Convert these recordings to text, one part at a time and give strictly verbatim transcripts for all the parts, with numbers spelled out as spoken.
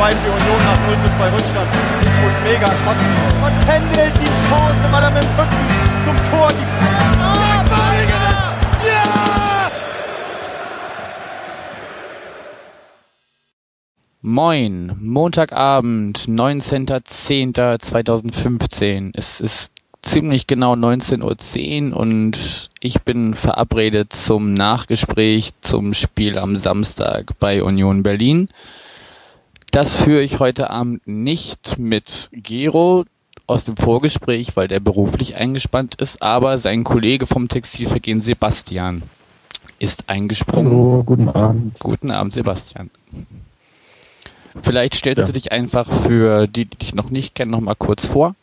zwei für Union nach null zu zwei Rückstand. Ich muss mega kotzen. Und Pendel die Chance, weil er mit dem Rücken zum Tor die Ah, Balinger! Ja! Moin, Montagabend, neunzehnter zehnter zweitausendfünfzehn. Es ist ziemlich genau neunzehn Uhr zehn und ich bin verabredet zum Nachgespräch zum Spiel am Samstag bei Union Berlin. Das führe ich heute Abend nicht mit Gero aus dem Vorgespräch, weil der beruflich eingespannt ist, aber sein Kollege vom Textilvergehen Sebastian ist eingesprungen. Hallo, guten Abend. Guten Abend, Sebastian. Vielleicht stellst Ja. du dich einfach für die, die dich noch nicht kennen, noch mal kurz vor.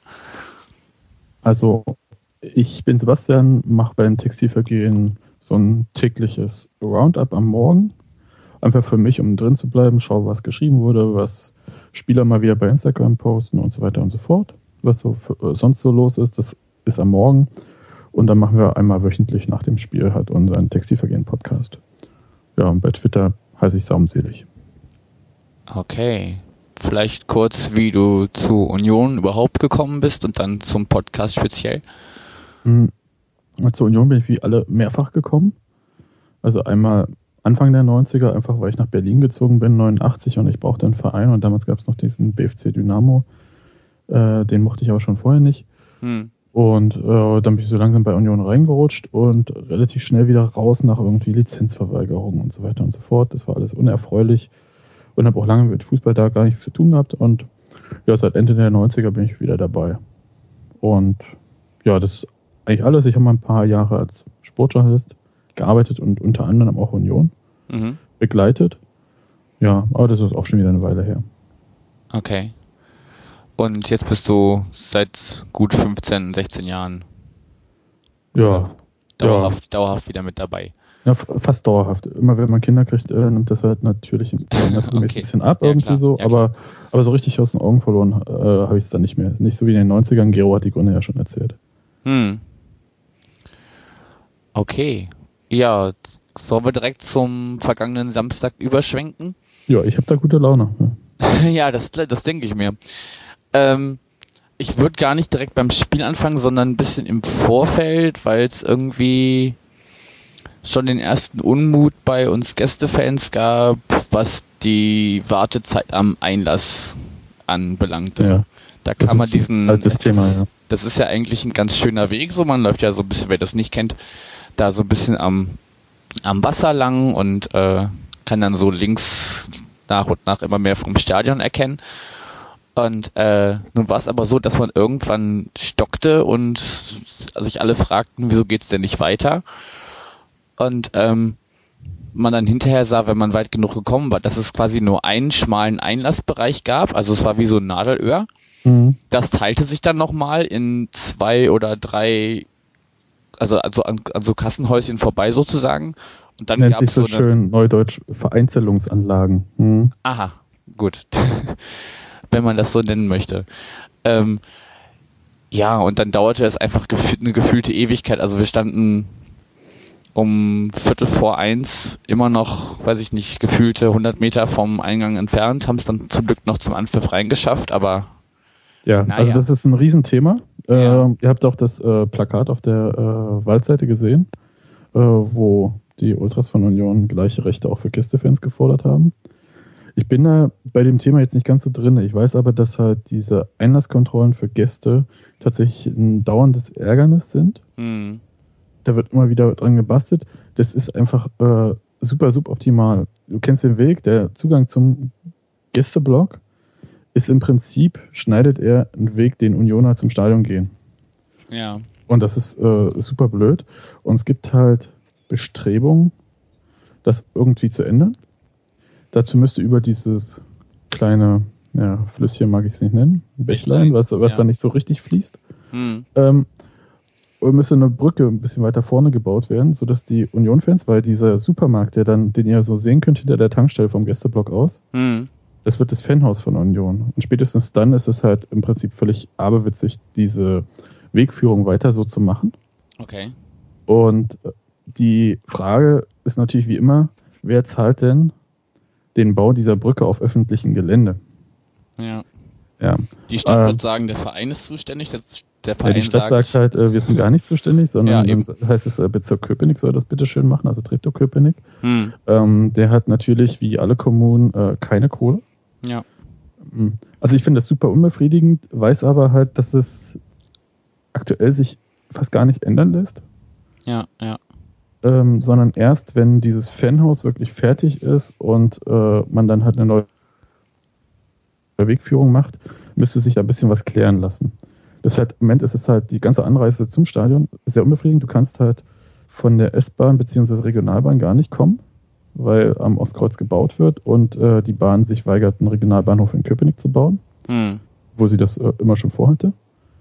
Also, ich bin Sebastian, mache beim Textilvergehen so ein tägliches Roundup am Morgen. Einfach für mich, um drin zu bleiben, schaue, was geschrieben wurde, was Spieler mal wieder bei Instagram posten und so weiter und so fort. Was so für, sonst so los ist, das ist am Morgen. Und dann machen wir einmal wöchentlich nach dem Spiel halt unseren Textilvergehen-Podcast. Ja, und bei Twitter heiße ich Saumselig. Okay. Vielleicht kurz, wie du zu Union überhaupt gekommen bist und dann zum Podcast speziell. Mhm. Zur Union bin ich wie alle mehrfach gekommen. Also einmal Anfang der neunziger, einfach weil ich nach Berlin gezogen bin, neunundachtzig, und ich brauchte einen Verein, und damals gab es noch diesen B F C Dynamo. Äh, den mochte ich aber schon vorher nicht. Hm. Und äh, dann bin ich so langsam bei Union reingerutscht und relativ schnell wieder raus nach irgendwie Lizenzverweigerungen und so weiter und so fort. Das war alles unerfreulich und habe auch lange mit Fußball da gar nichts zu tun gehabt. Und ja, seit Ende der neunziger bin ich wieder dabei. Und ja, das ist eigentlich alles. Ich habe mal ein paar Jahre als Sportjournalist gearbeitet und unter anderem auch Union mhm. begleitet. Ja, aber das ist auch schon wieder eine Weile her. Okay. Und jetzt bist du seit gut fünfzehn, sechzehn Jahren ja, dauerhaft, ja. dauerhaft wieder mit dabei. Ja, fast dauerhaft. Immer wenn man Kinder kriegt, äh, nimmt das halt natürlich ein okay. bisschen ab, ja, irgendwie klar. so. Ja, aber, aber so richtig aus den Augen verloren äh, habe ich es dann nicht mehr. Nicht so wie in den neunzigern. Gero hat die Gründe ja schon erzählt. Hm. Okay. Ja, sollen wir direkt zum vergangenen Samstag überschwenken? Ja, ich habe da gute Laune. Ja, ja das, das denke ich mir. Ähm, ich würde gar nicht direkt beim Spiel anfangen, sondern ein bisschen im Vorfeld, weil es irgendwie schon den ersten Unmut bei uns Gästefans gab, was die Wartezeit am Einlass anbelangte. Ja, da kann man diesen... Altes Thema, ja. Das ist ja eigentlich ein ganz schöner Weg, so man läuft ja so ein bisschen, wer das nicht kennt, da so ein bisschen am, am Wasser lang und äh, kann dann so links nach und nach immer mehr vom Stadion erkennen. Und äh, nun war es aber so, dass man irgendwann stockte und sich alle fragten, wieso geht's denn nicht weiter? Und ähm, man dann hinterher sah, wenn man weit genug gekommen war, dass es quasi nur einen schmalen Einlassbereich gab, also es war wie so ein Nadelöhr. Mhm. Das teilte sich dann nochmal in zwei oder drei, also, also an, an so Kassenhäuschen vorbei sozusagen. Und dann nennt gab es sich so, so schön neudeutsch Vereinzelungsanlagen. Mhm. Aha, gut. Wenn man das so nennen möchte. Ähm, ja, und dann dauerte es einfach gef- eine gefühlte Ewigkeit. Also wir standen um Viertel vor eins immer noch, weiß ich nicht, gefühlte hundert Meter vom Eingang entfernt, haben es dann zum Glück noch zum Anpfiff reingeschafft, aber ja, naja. Also das ist ein Riesenthema. Ja. Äh, ihr habt auch das äh, Plakat auf der äh, Waldseite gesehen, äh, wo die Ultras von Union gleiche Rechte auch für Gästefans gefordert haben. Ich bin da bei dem Thema jetzt nicht ganz so drin. Ich weiß aber, dass halt diese Einlasskontrollen für Gäste tatsächlich ein dauerndes Ärgernis sind. Mhm. Da wird immer wieder dran gebastelt. Das ist einfach äh, super suboptimal. Du kennst den Weg, der Zugang zum Gästeblock ist im Prinzip, schneidet er einen Weg, den Unioner zum Stadion gehen. Ja. Und das ist äh, super blöd. Und es gibt halt Bestrebungen, das irgendwie zu ändern. Dazu müsste über dieses kleine ja, Flüsschen, mag ich es nicht nennen, Bächlein, was, was ja. da nicht so richtig fließt, hm. ähm, müsste eine Brücke ein bisschen weiter vorne gebaut werden, sodass die Union-Fans, weil dieser Supermarkt, der dann, den ihr so sehen könnt hinter der Tankstelle vom Gästeblock aus, hm. das wird das Fanhaus von Union. Und spätestens dann ist es halt im Prinzip völlig aberwitzig, diese Wegführung weiter so zu machen. Okay. Und die Frage ist natürlich wie immer, wer zahlt denn den Bau dieser Brücke auf öffentlichem Gelände? Ja. Ja. Die Stadt äh, wird sagen, der Verein ist zuständig. Der Verein ja, die Stadt sagt, sagt halt, äh, wir sind gar nicht zuständig, sondern ja, dann heißt es, äh, Bezirk Köpenick soll das bitte schön machen, also Treptow Köpenick. Hm. Ähm, der hat natürlich, wie alle Kommunen, äh, keine Kohle. Ja. Also ich finde das super unbefriedigend, weiß aber halt, dass es aktuell sich fast gar nicht ändern lässt. Ja, ja. Ähm, sondern erst, wenn dieses Fanhaus wirklich fertig ist und äh, man dann halt eine neue Wegführung macht, müsste sich da ein bisschen was klären lassen. Das halt, im Moment ist es halt die ganze Anreise zum Stadion sehr unbefriedigend. Du kannst halt von der S-Bahn bzw. Regionalbahn gar nicht kommen, weil am Ostkreuz gebaut wird und äh, die Bahn sich weigert, einen Regionalbahnhof in Köpenick zu bauen, hm. wo sie das äh, immer schon vorhatte.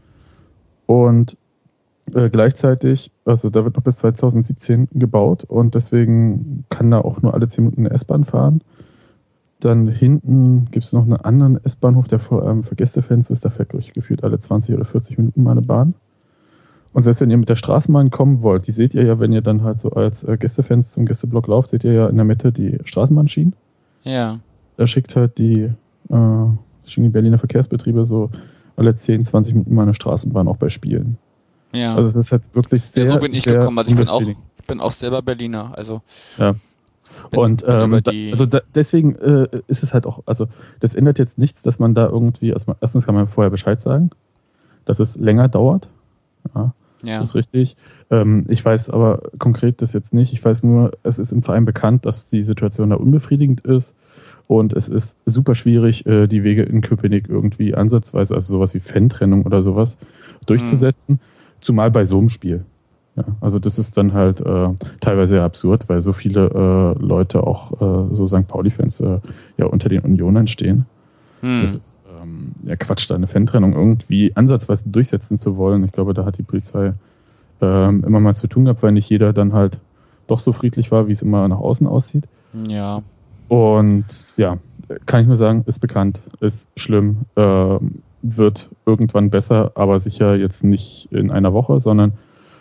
Und äh, gleichzeitig, also da wird noch bis zwanzig siebzehn gebaut und deswegen kann da auch nur alle zehn Minuten eine S-Bahn fahren. Dann hinten gibt es noch einen anderen S-Bahnhof, der vor allem für Gästefans ist. Da fährt, glaube ich, gefühlt alle zwanzig oder vierzig Minuten mal eine Bahn. Und selbst wenn ihr mit der Straßenbahn kommen wollt, die seht ihr ja, wenn ihr dann halt so als äh, Gästefans zum Gästeblock lauft, seht ihr ja in der Mitte die Straßenbahnschienen. Ja. Da schickt halt die, äh, schicken die Berliner Verkehrsbetriebe so alle zehn, zwanzig Minuten mal eine Straßenbahn auch bei Spielen. Ja. Also es ist halt wirklich sehr, ja, so bin ich sehr gekommen. Also ich bin auch, ich bin auch selber Berliner. Also ja. Und ähm, da, also da, deswegen äh, ist es halt auch, also das ändert jetzt nichts, dass man da irgendwie, also erstens kann man vorher Bescheid sagen, dass es länger dauert. Ja, ja. Das ist richtig. Ähm, ich weiß aber konkret das jetzt nicht. Ich weiß nur, es ist im Verein bekannt, dass die Situation da unbefriedigend ist und es ist super schwierig, äh, die Wege in Köpenick irgendwie ansatzweise, also sowas wie Fan-Trennung oder sowas, durchzusetzen, mhm. zumal bei so einem Spiel. Ja, also das ist dann halt äh, teilweise ja absurd, weil so viele äh, Leute auch äh, so Sankt Pauli-Fans äh, ja unter den Unionern stehen. Hm. Das ist ähm, ja Quatsch, da eine Fantrennung irgendwie ansatzweise durchsetzen zu wollen. Ich glaube, da hat die Polizei ähm, immer mal zu tun gehabt, weil nicht jeder dann halt doch so friedlich war, wie es immer nach außen aussieht. Ja. Und ja, kann ich nur sagen, ist bekannt, ist schlimm, äh, wird irgendwann besser, aber sicher jetzt nicht in einer Woche, sondern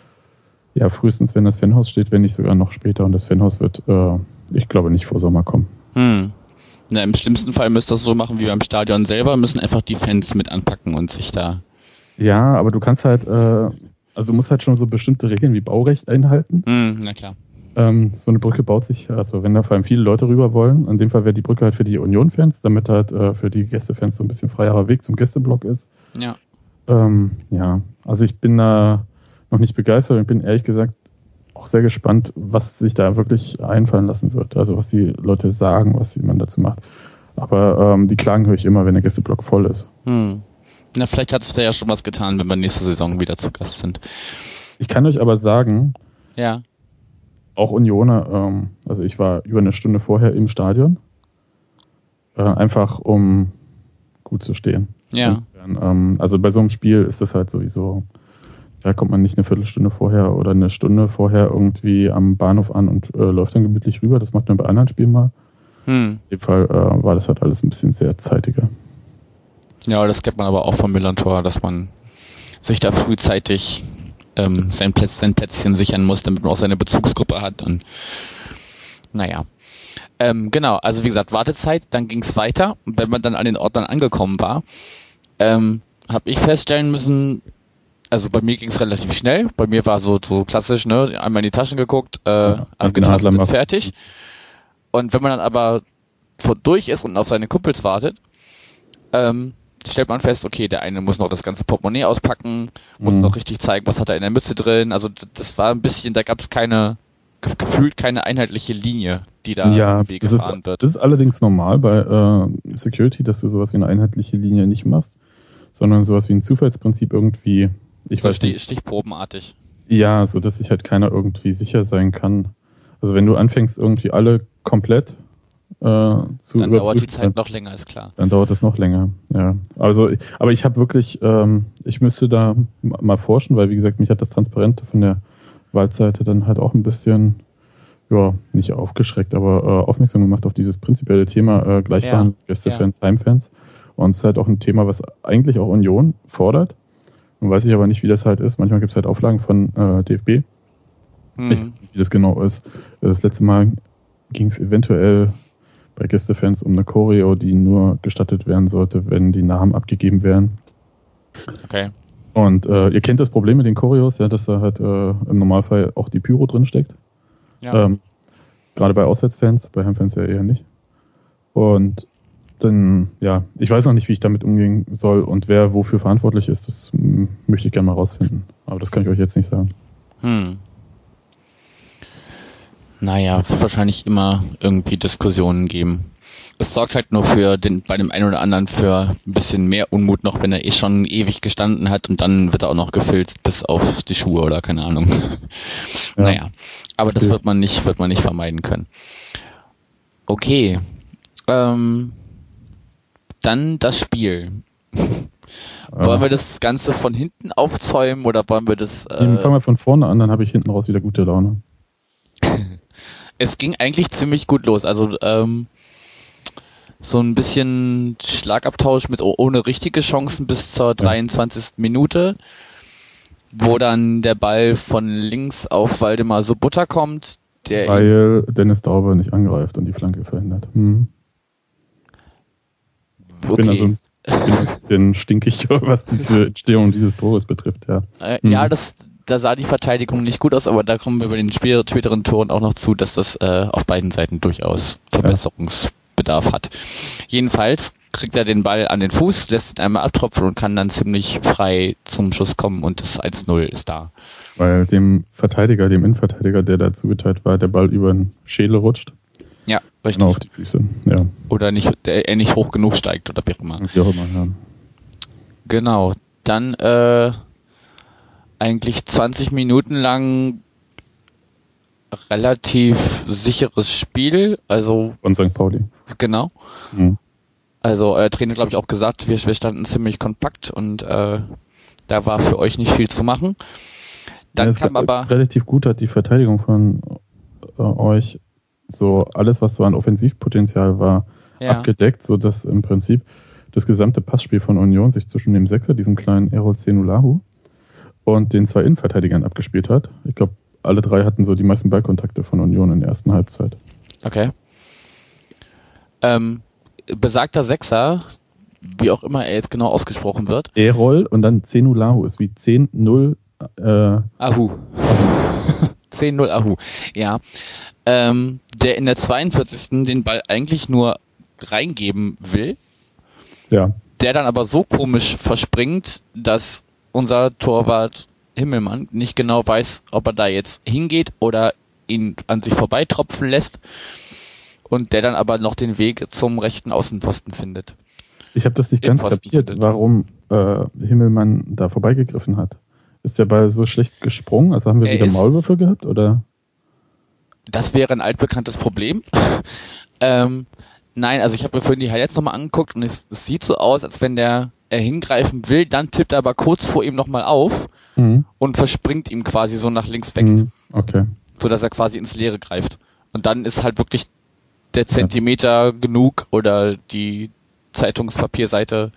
ja, frühestens, wenn das Fanhaus steht, wenn nicht sogar noch später. Und das Fanhaus wird, äh, ich glaube, nicht vor Sommer kommen. Hm. Na, im schlimmsten Fall müsst ihr das so machen wie beim Stadion selber, müssen einfach die Fans mit anpacken und sich da... Ja, aber du kannst halt, äh, also du musst halt schon so bestimmte Regeln wie Baurecht einhalten. Hm, na klar. Ähm, so eine Brücke baut sich, also wenn da vor allem viele Leute rüber wollen, in dem Fall wäre die Brücke halt für die Union-Fans, damit halt äh, für die Gästefans so ein bisschen freierer Weg zum Gästeblock ist. Ja. Ähm, ja, also ich bin da noch nicht begeistert und bin ehrlich gesagt auch sehr gespannt, was sich da wirklich einfallen lassen wird. Also was die Leute sagen, was man dazu macht. Aber ähm, die Klagen höre ich immer, wenn der Gästeblock voll ist. Hm. Na, vielleicht hat sich da ja schon was getan, wenn wir nächste Saison wieder zu Gast sind. Ich kann euch aber sagen, ja. auch Unioner, ähm, also ich war über eine Stunde vorher im Stadion, äh, einfach um gut zu stehen. Ja. Insofern, ähm, also bei so einem Spiel ist das halt sowieso... Da kommt man nicht eine Viertelstunde vorher oder eine Stunde vorher irgendwie am Bahnhof an und äh, läuft dann gemütlich rüber. Das macht man bei anderen Spielen mal. Hm. In dem Fall äh, war das halt alles ein bisschen sehr zeitiger. Ja, das kennt man aber auch vom Millantor, dass man sich da frühzeitig ähm, sein, Plätz, sein Plätzchen sichern muss, damit man auch seine Bezugsgruppe hat. Und naja. Ähm, genau, also wie gesagt, Wartezeit, dann ging es weiter. Und wenn man dann an den Ordnern angekommen war, ähm, habe ich feststellen müssen, also bei mir ging es relativ schnell. Bei mir war so so klassisch, ne, einmal in die Taschen geguckt, äh, ja, abgetastet, fertig. Und wenn man dann aber durch ist und auf seine Kumpels wartet, ähm, stellt man fest, okay, der eine muss noch das ganze Portemonnaie auspacken, muss mhm. noch richtig zeigen, was hat er in der Mütze drin. Also das war ein bisschen, da gab es keine, gefühlt keine einheitliche Linie, die da ja, im Weg gefahren ist, wird. Das ist allerdings normal bei äh, Security, dass du sowas wie eine einheitliche Linie nicht machst, sondern sowas wie ein Zufallsprinzip irgendwie. Ich so weiß stich, nicht. Stichprobenartig. Ja, so dass sich halt keiner irgendwie sicher sein kann. Also wenn du anfängst, irgendwie alle komplett äh, zu dann dauert die Zeit dann, noch länger, ist klar. Dann dauert das noch länger, ja. Also, aber ich habe wirklich, ähm, ich müsste da mal forschen, weil wie gesagt, mich hat das Transparente von der Waldseite dann halt auch ein bisschen, ja, nicht aufgeschreckt, aber äh, aufmerksam gemacht auf dieses prinzipielle Thema äh, Gleichbehandlung ja, Gästefans, ja. Heimfans. Und es ist halt auch ein Thema, was eigentlich auch Union fordert. Nun weiß ich aber nicht, wie das halt ist. Manchmal gibt es halt Auflagen von äh, D F B. Hm. Ich weiß nicht, wie das genau ist. Das letzte Mal ging es eventuell bei Gästefans um eine Choreo, die nur gestattet werden sollte, wenn die Namen abgegeben werden. Okay. Und äh, ihr kennt das Problem mit den Choreos, ja, dass da halt äh, im Normalfall auch die Pyro drin steckt. Ja. Ähm, gerade bei Auswärtsfans, bei Heimfans ja eher nicht. Und dann, ja, ich weiß noch nicht, wie ich damit umgehen soll und wer wofür verantwortlich ist, das m- möchte ich gerne mal rausfinden. Aber das kann ich euch jetzt nicht sagen. Hm. Naja, wird wahrscheinlich immer irgendwie Diskussionen geben. Es sorgt halt nur für den, bei dem einen oder anderen für ein bisschen mehr Unmut noch, wenn er eh schon ewig gestanden hat und dann wird er auch noch gefüllt bis auf die Schuhe oder keine Ahnung. Ja. Naja, aber das wird man nicht, wird man nicht vermeiden können. Okay. Ähm, dann das Spiel. Ja. Wollen wir das Ganze von hinten aufzäumen oder wollen wir das... Äh, Fangen wir von vorne an, dann habe ich hinten raus wieder gute Laune. Es ging eigentlich ziemlich gut los. Also ähm, so ein bisschen Schlagabtausch mit ohne richtige Chancen bis zur dreiundzwanzigsten Minute, wo dann der Ball von links auf Waldemar Sobotta kommt. Der Weil Dennis Dauber nicht angreift und die Flanke verhindert. Hm. Ich okay. bin also ich bin ein bisschen stinkig, was diese Entstehung dieses Tores betrifft. Ja, äh, hm. ja das, da sah die Verteidigung nicht gut aus, aber da kommen wir bei den später, späteren Toren auch noch zu, dass das äh, auf beiden Seiten durchaus Verbesserungsbedarf hat. Jedenfalls kriegt er den Ball an den Fuß, lässt ihn einmal abtropfen und kann dann ziemlich frei zum Schuss kommen und das eins null ist da. Weil dem Verteidiger, dem Innenverteidiger, der da zugeteilt war, der Ball über den Schädel rutscht. Ja, richtig. Genau auf die Füße, ja. Oder nicht, der, er nicht hoch genug steigt oder wie auch immer. Wie auch immer, ja. Genau. Dann äh, eigentlich zwanzig Minuten lang relativ sicheres Spiel. Also von Sankt Pauli. Genau. Mhm. Also euer Trainer, glaube ich, auch gesagt, wir, wir standen ziemlich kompakt und äh, da war für euch nicht viel zu machen. Dann ja, kam aber... Relativ gut hat die Verteidigung von äh, euch so alles, was so an Offensivpotenzial war, ja. abgedeckt, sodass im Prinzip das gesamte Passspiel von Union sich zwischen dem Sechser, diesem kleinen Errol Zenulahu, und den zwei Innenverteidigern abgespielt hat. Ich glaube, alle drei hatten so die meisten Ballkontakte von Union in der ersten Halbzeit. Okay. Ähm, besagter Sechser, wie auch immer er jetzt genau ausgesprochen wird. Errol und dann Zenulahu ist wie zehn null äh, Ahu. zehn null Ahu. Ja. Ähm, der in der zweiundvierzigsten den Ball eigentlich nur reingeben will. Ja. Der dann aber so komisch verspringt, dass unser Torwart Himmelmann nicht genau weiß, ob er da jetzt hingeht oder ihn an sich vorbeitropfen lässt. Und der dann aber noch den Weg zum rechten Außenposten findet. Ich habe das nicht ganz kapiert, warum äh, Himmelmann da vorbeigegriffen hat. Ist der Ball so schlecht gesprungen? Also haben wir er wieder Maulwürfe gehabt, oder? Das wäre ein altbekanntes Problem. ähm, nein, also ich habe mir vorhin die Highlights nochmal angeguckt und es, es sieht so aus, als wenn der er hingreifen will, dann tippt er aber kurz vor ihm nochmal auf mhm. und verspringt ihm quasi so nach links weg. Mhm. Okay. So dass er quasi ins Leere greift. Und dann ist halt wirklich der Zentimeter ja. genug oder die Zeitungspapierseite,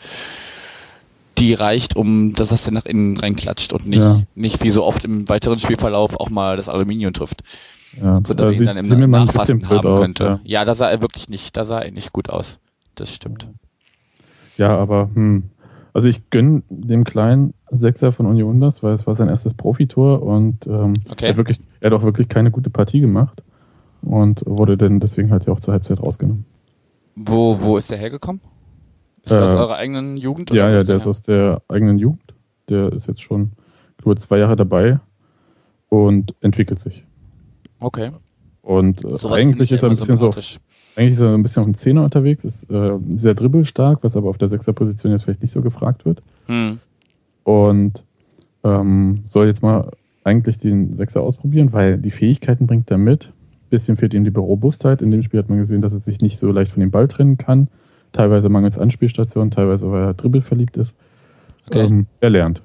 die reicht, um dass das dann nach innen reinklatscht und nicht, ja. nicht wie so oft im weiteren Spielverlauf auch mal das Aluminium trifft. Ja. So dass er ihn dann im Nachfassen haben aus, könnte. Ja. ja, da sah er wirklich nicht, da sah er nicht gut aus. Das stimmt. Ja, aber hm, also ich gönne dem kleinen Sechser von Union das, weil es war sein erstes Profitor und ähm, okay. er, hat wirklich, er hat auch wirklich keine gute Partie gemacht und wurde dann deswegen halt ja auch zur Halbzeit rausgenommen. Wo, wo ist der hergekommen? Ist äh, das aus eurer eigenen Jugend? Oder ja, ja, der, der ist aus der eigenen Jugend. Der ist jetzt schon, glaube ich, zwei Jahre dabei und entwickelt sich. Okay. Und so eigentlich ist er ein bisschen so, eigentlich ist er ein bisschen auf dem Zehner unterwegs, ist äh, sehr dribbelstark, was aber auf der Sechser-Position jetzt vielleicht nicht so gefragt wird. Hm. Und ähm, soll jetzt mal eigentlich den Sechser ausprobieren, weil die Fähigkeiten bringt er mit. Bisschen fehlt ihm die Robustheit. In dem Spiel hat man gesehen, dass er sich nicht so leicht von dem Ball trennen kann. Teilweise mangels Anspielstation, teilweise weil er dribbelverliebt ist. Okay. Ähm, er lernt.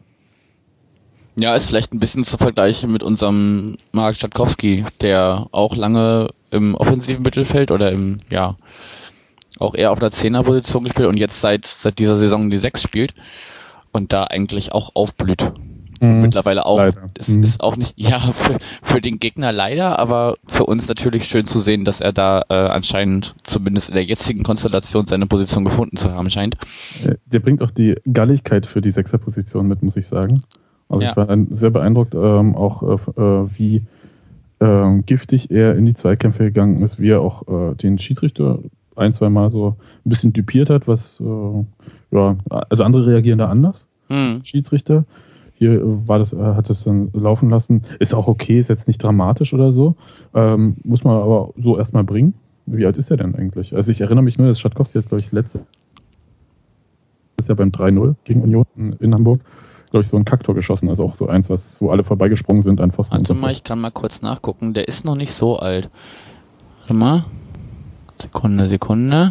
Ja, ist vielleicht ein bisschen zu vergleichen mit unserem Marek Stadkowski, der auch lange im offensiven Mittelfeld oder im, ja, auch eher auf der Zehnerposition gespielt und jetzt seit seit dieser Saison die Sechs spielt und da eigentlich auch aufblüht. Mhm. Mittlerweile auch. Leider. Es Mhm. ist auch nicht, ja, für, für den Gegner leider, aber für uns natürlich schön zu sehen, dass er da äh, anscheinend zumindest in der jetzigen Konstellation seine Position gefunden zu haben scheint. Der bringt auch die Galligkeit für die Sechserposition mit, muss ich sagen. Also Ja. ich war dann sehr beeindruckt, ähm, auch äh, wie äh, giftig er in die Zweikämpfe gegangen ist, wie er auch äh, den Schiedsrichter ein, zwei Mal so ein bisschen düpiert hat, was äh, ja, also andere reagieren da anders. Hm. Schiedsrichter. Hier war das, hat es dann laufen lassen. Ist auch okay, ist jetzt nicht dramatisch oder so. Ähm, muss man aber so erstmal bringen. Wie alt ist er denn eigentlich? Also ich erinnere mich nur, dass Schatkowski hat, glaube ich, letzte ist ja beim drei null gegen Union in, in Hamburg, glaube ich, so ein Kacktor geschossen. Also auch so eins, was wo alle vorbeigesprungen sind an Pfosten. Warte und mal, ich kann mal kurz nachgucken. Der ist noch nicht so alt. Warte mal. Sekunde, Sekunde.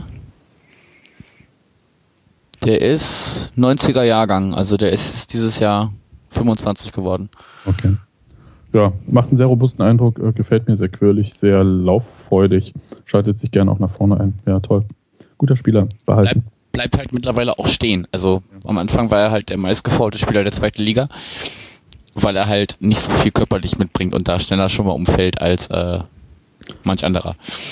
Der ist neunziger Jahrgang, also der ist dieses Jahr fünfundzwanzig geworden. Okay. Ja, macht einen sehr robusten Eindruck, äh, gefällt mir sehr quirlig, sehr lauffreudig, schaltet sich gerne auch nach vorne ein. Ja, toll. Guter Spieler, behalten. Bleibt, bleibt halt mittlerweile auch stehen. Also ja. Am Anfang war er halt der meistgefaulte Spieler der zweiten Liga, weil er halt nicht so viel körperlich mitbringt und da schneller schon mal umfällt als äh, manch anderer.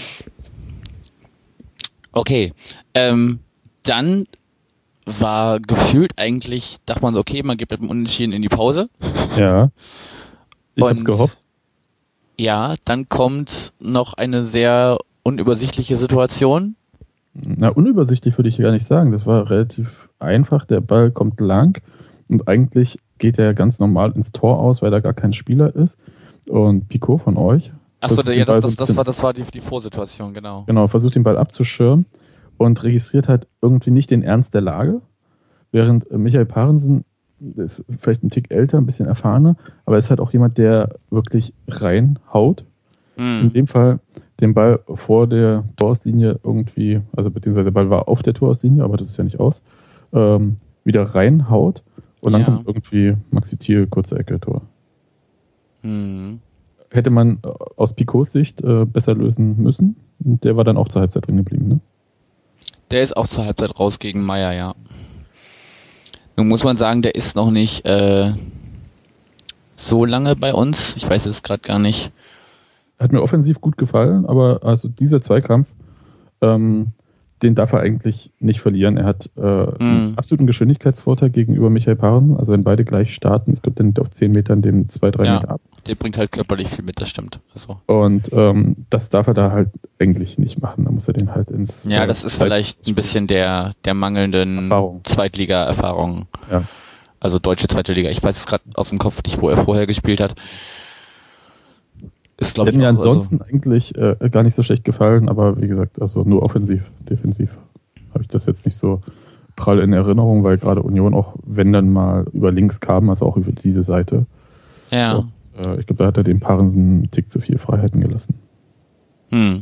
Okay, ähm, dann war gefühlt eigentlich, dachte man so, okay, man geht mit dem Unentschieden in die Pause. Ja, ich Und, hab's gehofft. Ja, dann kommt noch eine sehr unübersichtliche Situation. Na, unübersichtlich würde ich gar nicht sagen. Das war relativ einfach. Der Ball kommt lang und eigentlich geht er ganz normal ins Tor aus, weil da gar kein Spieler ist. Und Pico von euch. Achso, ja, das, das, so das war, das war die, die Vorsituation, genau. Genau, versucht den Ball abzuschirmen und registriert halt irgendwie nicht den Ernst der Lage, während Michael Parensen ist vielleicht ein Tick älter, ein bisschen erfahrener, aber ist halt auch jemand, der wirklich reinhaut. Mhm. In dem Fall den Ball vor der Torauslinie irgendwie, also beziehungsweise der Ball war auf der Torauslinie, aber das ist ja nicht aus, ähm, wieder reinhaut und dann Ja. kommt irgendwie Maxi Thiel, kurze Ecke, Tor. Mhm. Hätte man aus Picots Sicht äh, besser lösen müssen. Und der war dann auch zur Halbzeit drin geblieben, ne? Der ist auch zur Halbzeit raus gegen Meier, ja. Nun muss man sagen, der ist noch nicht äh, so lange bei uns. Ich weiß es gerade gar nicht. Hat mir offensiv gut gefallen, aber also dieser Zweikampf, ähm, den darf er eigentlich nicht verlieren. Er hat äh, Mhm. einen absoluten Geschwindigkeitsvorteil gegenüber Michael Parensen. Also wenn beide gleich starten, ich glaube, der nimmt auf zehn Metern den zwei, drei Ja. Meter ab. Der bringt halt körperlich viel mit, das stimmt. Also. Und ähm, das darf er da halt eigentlich nicht machen. Da muss er den halt ins... Ja, äh, das ist Zeit- vielleicht ein bisschen der, der mangelnden Erfahrung. Zweitliga-Erfahrung. Ja. Also deutsche zweite Liga. Ich weiß es gerade aus dem Kopf nicht, wo er vorher gespielt hat. Ist, glaube Hat ich, mir auch, ansonsten eigentlich äh, gar nicht so schlecht gefallen, aber wie gesagt, also nur offensiv, defensiv habe ich das jetzt nicht so prall in Erinnerung, weil gerade Union auch, wenn dann mal über links kam, also auch über diese Seite. also, ja. Und, äh, ich glaube, da hat er dem Parensen einen Tick zu viel Freiheiten gelassen. Hm.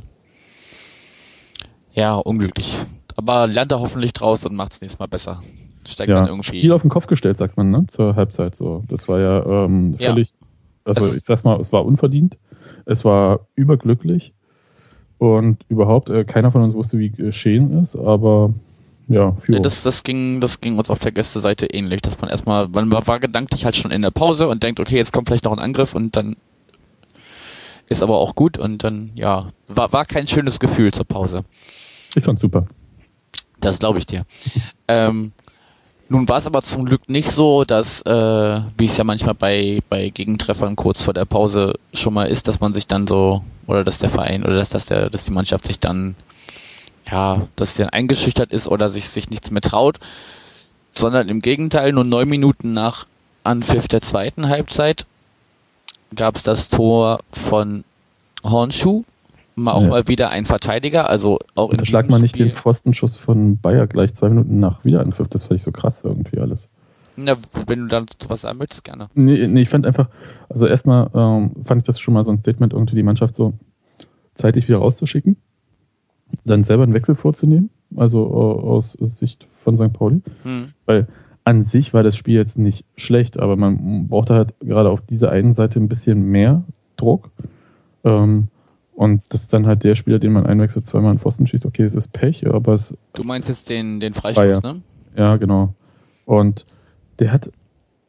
Ja, unglücklich. Aber lernt er hoffentlich draus und macht es nächstes Mal besser. Steigt Ja, dann irgendwie. Spiel auf den Kopf gestellt, sagt man, ne? Zur Halbzeit so. Das war ja ähm, Ja. völlig, also Es- ich sag's mal, es war unverdient, es war überglücklich und überhaupt äh, keiner von uns wusste, wie geschehen ist, aber ja, für Ja, das, das ging, das ging uns auf der Gästeseite ähnlich, dass man erstmal, man war, war gedanklich halt schon in der Pause und denkt, okay, jetzt kommt vielleicht noch ein Angriff und dann ist aber auch gut und dann, ja, war, war kein schönes Gefühl zur Pause. ich fand's super. Das glaube ich dir. ähm, nun war es aber zum Glück nicht so, dass, äh, wie es ja manchmal bei, bei Gegentreffern kurz vor der Pause schon mal ist, dass man sich dann so, oder dass der Verein oder dass, dass, der, dass die Mannschaft sich dann, ja, dass sie dann eingeschüchtert ist oder sich, sich nichts mehr traut, sondern im Gegenteil, nur neun Minuten nach Anpfiff der zweiten Halbzeit gab es das Tor von Hornschuh, mal auch Ja. mal wieder ein Verteidiger, also auch in Unterschlag diesem mal nicht Spiel- den Pfostenschuss von Bayer gleich zwei Minuten nach Wiederanpfiff. Das fand ich so krass irgendwie alles. Na, wenn du dann was sagen möchtest, gerne. Nee, nee ich fand einfach, also erstmal ähm, fand ich das schon mal so ein Statement, irgendwie die Mannschaft so zeitig wieder rauszuschicken, dann selber einen Wechsel vorzunehmen, also äh, aus Sicht von Sankt Pauli. Hm. Weil an sich war das Spiel jetzt nicht schlecht, aber man brauchte halt gerade auf dieser einen Seite ein bisschen mehr Druck. Ähm, und das ist dann halt der Spieler, den man einwechselt, zweimal einen Pfosten schießt. Okay, es ist Pech, aber es, Du meinst jetzt den, den Freistoß, Bayer. ne? ja, genau. Und der hat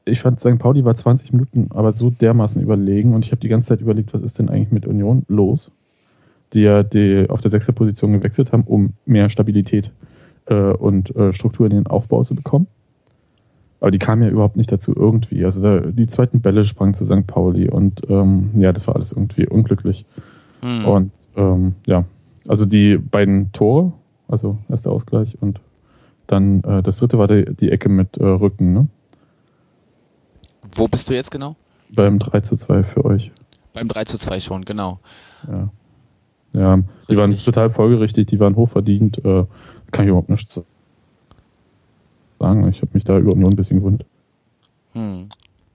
ich fand, Sankt Pauli war zwanzig Minuten aber so dermaßen überlegen und ich habe die ganze Zeit überlegt, was ist denn eigentlich mit Union los, die ja die auf der Sechser-Position gewechselt haben, um mehr Stabilität äh, und äh, Struktur in den Aufbau zu bekommen. Aber die kamen ja überhaupt nicht dazu irgendwie. Also da, die zweiten Bälle sprangen zu Sankt Pauli und ähm, ja, das war alles irgendwie unglücklich. Hm. Und ähm, ja, also die beiden Tore, also erster Ausgleich und dann äh, das dritte war die, die Ecke mit äh, Rücken, ne? Wo bist du jetzt genau? Beim drei zu zwei für euch. Beim drei zu zwei schon, genau. Ja, ja die waren total folgerichtig, die waren hochverdient. Äh, kann ich überhaupt nichts sagen. Ich habe mich da über Union ein bisschen gewundert. Hm.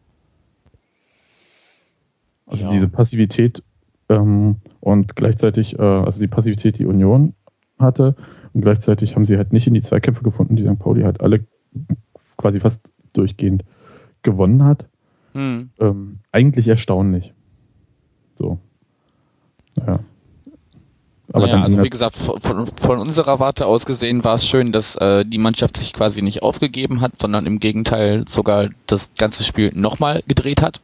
Also ja. Diese Passivität ähm, und gleichzeitig, äh, also die Passivität, die Union hatte, und gleichzeitig haben sie halt nicht in die Zweikämpfe gefunden, die Sankt Pauli halt alle quasi fast durchgehend gewonnen hat. Hm. Ähm, eigentlich erstaunlich. So. Ja. Aber naja, dann also wie gesagt, von, von, von unserer Warte aus gesehen war es schön, dass äh, die Mannschaft sich quasi nicht aufgegeben hat, sondern im Gegenteil sogar das ganze Spiel nochmal gedreht hat.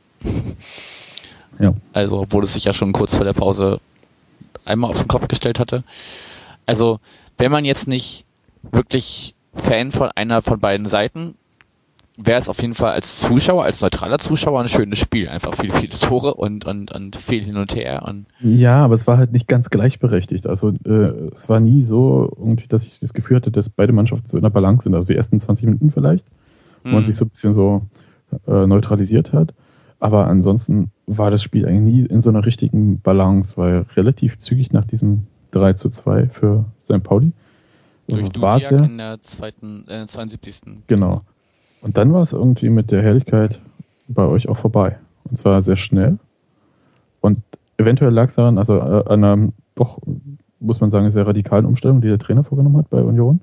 Ja. Also, obwohl es sich ja schon kurz vor der Pause einmal auf den Kopf gestellt hatte. Also, wenn man jetzt nicht wirklich Fan von einer von beiden Seiten, wäre es auf jeden Fall als Zuschauer, als neutraler Zuschauer ein schönes Spiel. Einfach viele, viele Tore und, und, und viel hin und her. Und ja, aber es war halt nicht ganz gleichberechtigt. Also äh, es war nie so, irgendwie, dass ich das Gefühl hatte, dass beide Mannschaften so in der Balance sind. Also die ersten zwanzig Minuten vielleicht, wo hm. man sich so ein bisschen so äh, neutralisiert hat. Aber ansonsten war das Spiel eigentlich nie in so einer richtigen Balance, weil relativ zügig nach diesem drei zu zwei für Sankt Pauli durch Dudiak ja, in der zweiten, äh, zweiundsiebzigsten Genau. Und dann war es irgendwie mit der Helligkeit bei euch auch vorbei. Und zwar sehr schnell. Und eventuell lag es daran, also äh, an einer doch, muss man sagen, sehr radikalen Umstellung, die der Trainer vorgenommen hat bei Union.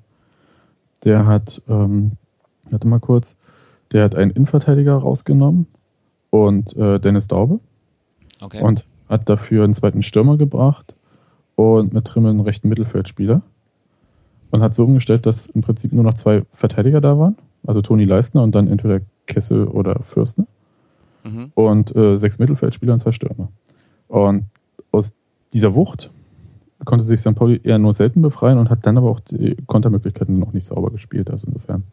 Der hat, ähm, warte mal kurz, der hat einen Innenverteidiger rausgenommen und äh, Dennis Daube. Okay. Und hat dafür einen zweiten Stürmer gebracht und mit drin einen rechten Mittelfeldspieler. Und hat so umgestellt, dass im Prinzip nur noch zwei Verteidiger da waren. Also Toni Leistner und dann entweder Kessel oder Fürstner. Mhm. Und äh, sechs Mittelfeldspieler und zwei Stürmer. Und aus dieser Wucht konnte sich Sankt Pauli eher nur selten befreien und hat dann aber auch die Kontermöglichkeiten noch nicht sauber gespielt. Also insofern.